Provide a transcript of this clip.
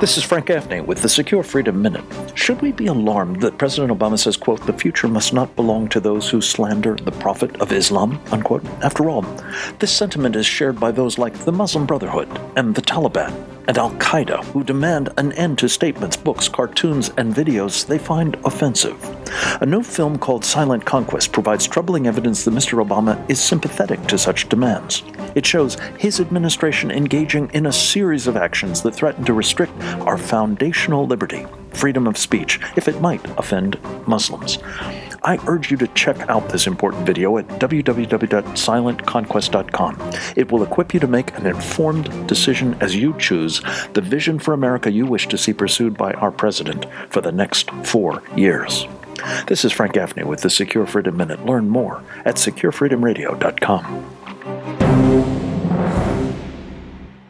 This is Frank Gaffney with the Secure Freedom Minute. Should we be alarmed that President Obama says, quote, "the future must not belong to those who slander the Prophet of Islam," unquote? After all, this sentiment is shared by those like the Muslim Brotherhood and the Taliban and Al-Qaeda, who demand an end to statements, books, cartoons, and videos they find offensive. A new film called Silent Conquest provides troubling evidence that Mr. Obama is sympathetic to such demands. It shows his administration engaging in a series of actions that threaten to restrict our foundational liberty, freedom of speech, if it might offend Muslims. I urge you to check out this important video at www.silentconquest.com. It will equip you to make an informed decision as you choose the vision for America you wish to see pursued by our president for the next 4 years. This is Frank Gaffney with the Secure Freedom Minute. Learn more at securefreedomradio.com.